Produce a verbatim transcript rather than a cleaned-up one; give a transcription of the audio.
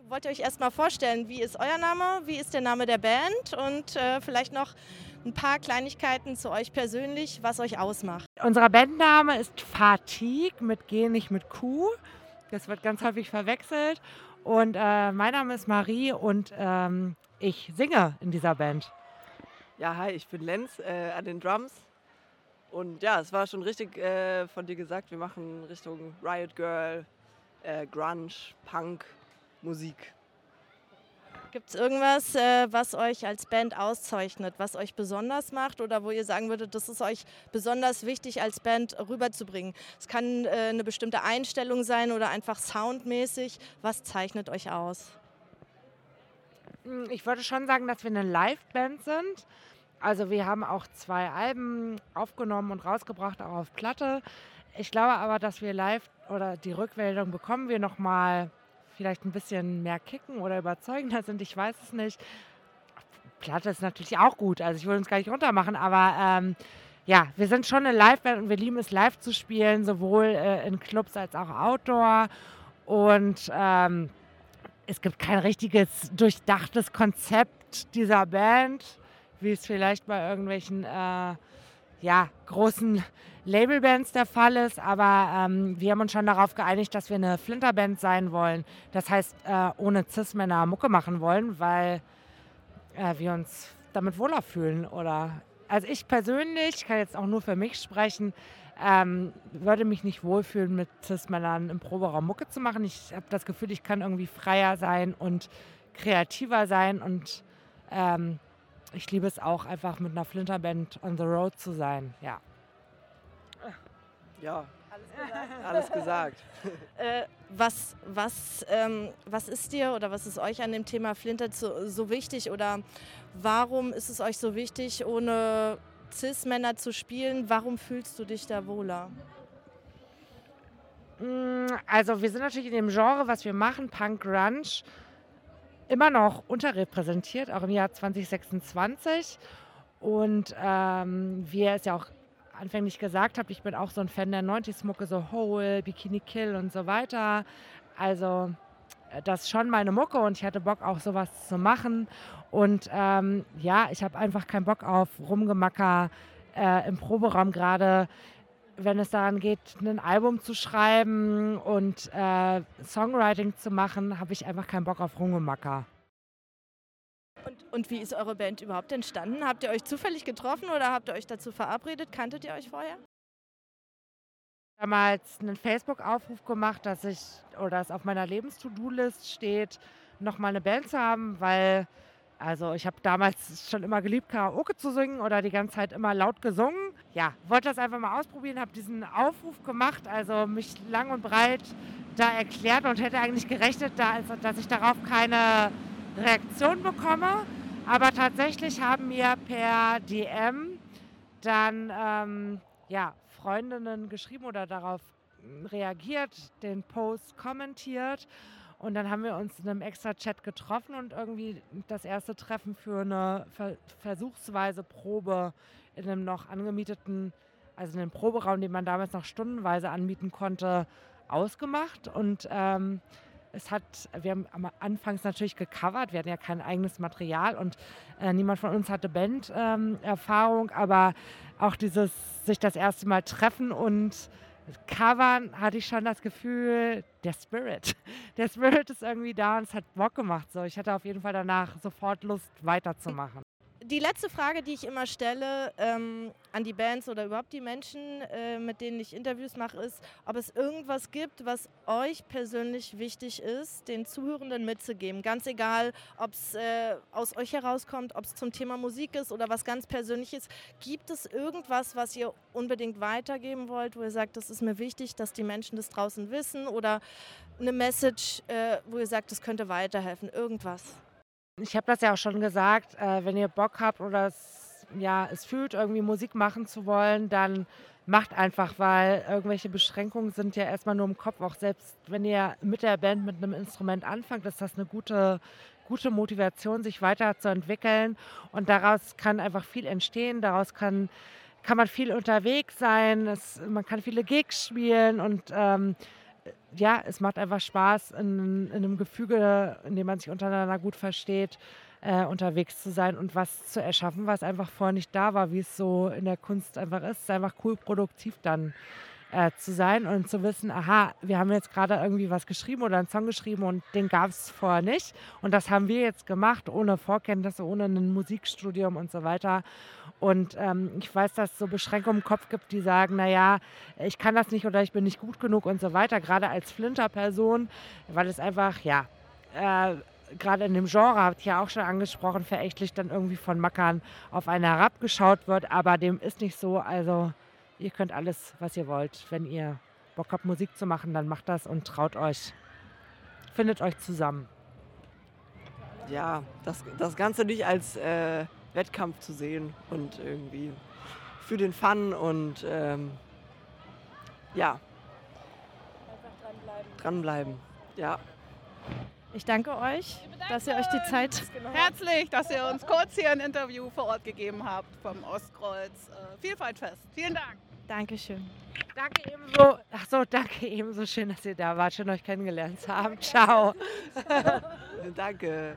wollt ihr euch erstmal vorstellen, wie ist euer Name, wie ist der Name der Band und äh, vielleicht noch ein paar Kleinigkeiten zu euch persönlich, was euch ausmacht. Unser Bandname ist Fatigue mit G, nicht mit Q. Das wird ganz häufig verwechselt. Und äh, mein Name ist Marie und ähm, ich singe in dieser Band. Ja, hi, ich bin Lenz äh, an den Drums. Und ja, es war schon richtig äh, von dir gesagt, wir machen Richtung Riot Girl, äh, Grunge, Punk, Musik. Gibt es irgendwas, äh, was euch als Band auszeichnet, was euch besonders macht oder wo ihr sagen würdet, das ist euch besonders wichtig als Band rüberzubringen? Es kann äh, eine bestimmte Einstellung sein oder einfach soundmäßig. Was zeichnet euch aus? Ich würde schon sagen, dass wir eine Live-Band sind. Also wir haben auch zwei Alben aufgenommen und rausgebracht, auch auf Platte. Ich glaube aber, dass wir live oder die Rückmeldung bekommen wir nochmal vielleicht ein bisschen mehr kicken oder überzeugender sind. Ich weiß es nicht. Platte ist natürlich auch gut, also ich will uns gar nicht runtermachen, aber ähm, ja, wir sind schon eine Live-Band und wir lieben es, live zu spielen, sowohl äh, in Clubs als auch Outdoor. Und ähm, es gibt kein richtiges, durchdachtes Konzept dieser Band, wie es vielleicht bei irgendwelchen äh, ja, großen Labelbands der Fall ist. Aber ähm, wir haben uns schon darauf geeinigt, dass wir eine Flinterband sein wollen. Das heißt, äh, ohne Cis-Männer Mucke machen wollen, weil äh, wir uns damit wohler fühlen. Oder also ich persönlich, ich kann jetzt auch nur für mich sprechen, ähm, würde mich nicht wohlfühlen, mit Cis-Männern im Proberaum Mucke zu machen. Ich habe das Gefühl, ich kann irgendwie freier sein und kreativer sein und ähm, ich liebe es auch, einfach mit einer Flinterband on the road zu sein, ja. Ja, alles gesagt. Äh, was, was, ähm, was ist dir oder was ist euch an dem Thema Flinter so, so wichtig oder warum ist es euch so wichtig, ohne Cis-Männer zu spielen? Warum fühlst du dich da wohler? Also wir sind natürlich in dem Genre, was wir machen, Punk Grunge, immer noch unterrepräsentiert, auch im Jahr zwanzig sechsundzwanzig. Und ähm, wie ihr es ja auch anfänglich gesagt habt, ich bin auch so ein Fan der neunziger-Mucke, so Hole, Bikini Kill und so weiter. Also äh, das ist schon meine Mucke und ich hatte Bock auch sowas zu machen. Und ähm, ja, ich habe einfach keinen Bock auf Rumgemacker äh, im Proberaum, gerade wenn es daran geht, ein Album zu schreiben und äh, Songwriting zu machen, habe ich einfach keinen Bock auf Rumgemacker. Und, und wie ist eure Band überhaupt entstanden? Habt ihr euch zufällig getroffen oder habt ihr euch dazu verabredet? Kanntet ihr euch vorher? Damals einen Facebook-Aufruf gemacht, dass ich oder es auf meiner Lebens-To-Do-List steht, nochmal eine Band zu haben, weil also ich habe damals schon immer geliebt, Karaoke zu singen oder die ganze Zeit immer laut gesungen. Ja, wollte das einfach mal ausprobieren, habe diesen Aufruf gemacht, also mich lang und breit da erklärt und hätte eigentlich gerechnet, dass ich darauf keine Reaktion bekomme. Aber tatsächlich haben mir per D M dann ähm, ja, Freundinnen geschrieben oder darauf reagiert, den Post kommentiert. Und dann haben wir uns in einem extra Chat getroffen und irgendwie das erste Treffen für eine Ver- versuchsweise Probe in einem noch angemieteten, also in einem Proberaum, den man damals noch stundenweise anmieten konnte, ausgemacht. Und ähm, es hat, wir haben am anfangs natürlich gecovert, wir hatten ja kein eigenes Material und äh, niemand von uns hatte Band-Erfahrung, aber auch dieses sich das erste Mal treffen und covern, hatte ich schon das Gefühl, der Spirit. Der Spirit ist irgendwie da und es hat Bock gemacht. So, ich hatte auf jeden Fall danach sofort Lust, weiterzumachen. Die letzte Frage, die ich immer stelle ähm, an die Bands oder überhaupt die Menschen, äh, mit denen ich Interviews mache, ist, ob es irgendwas gibt, was euch persönlich wichtig ist, den Zuhörenden mitzugeben. Ganz egal, ob es äh, aus euch herauskommt, ob es zum Thema Musik ist oder was ganz Persönliches. Gibt es irgendwas, was ihr unbedingt weitergeben wollt, wo ihr sagt, das ist mir wichtig, dass die Menschen das draußen wissen oder eine Message, äh, wo ihr sagt, das könnte weiterhelfen, irgendwas? Ich habe das ja auch schon gesagt, äh, wenn ihr Bock habt oder es, ja, es fühlt, irgendwie Musik machen zu wollen, dann macht einfach, weil irgendwelche Beschränkungen sind ja erstmal nur im Kopf. Auch selbst wenn ihr mit der Band mit einem Instrument anfangt, ist das eine gute, gute Motivation, sich weiterzuentwickeln. Und daraus kann einfach viel entstehen, daraus kann, kann man viel unterwegs sein, es, man kann viele Gigs spielen und ähm, ja, es macht einfach Spaß, in, in einem Gefüge, in dem man sich untereinander gut versteht, äh, unterwegs zu sein und was zu erschaffen, was einfach vorher nicht da war, wie es so in der Kunst einfach ist. Es ist einfach cool, produktiv dann äh, zu sein und zu wissen, aha, wir haben jetzt gerade irgendwie was geschrieben oder einen Song geschrieben und den gab es vorher nicht. Und das haben wir jetzt gemacht, ohne Vorkenntnisse, ohne ein Musikstudium und so weiter. Und ähm, ich weiß, dass es so Beschränkungen im Kopf gibt, die sagen, naja, ich kann das nicht oder ich bin nicht gut genug und so weiter, gerade als Flinter-Person, weil es einfach, ja, äh, gerade in dem Genre, habt ihr ja auch schon angesprochen, verächtlich dann irgendwie von Mackern auf einen herabgeschaut wird, aber dem ist nicht so, also ihr könnt alles, was ihr wollt. Wenn ihr Bock habt, Musik zu machen, dann macht das und traut euch. Findet euch zusammen. Ja, das, das Ganze nicht als äh, Wettkampf zu sehen und irgendwie für den Fun und ähm, ja, Einfach dranbleiben. dranbleiben. Ja. Ich danke euch, dass ihr euch die Zeit genommen habt. Herzlich, dass ihr uns kurz hier ein Interview vor Ort gegeben habt vom Ostkreuz äh, Vielfaltfest. Vielen Dank. Dankeschön. Danke ebenso. Ach so, danke ebenso. Schön, dass ihr da wart. Schön, euch kennengelernt zu haben. Ciao. Danke.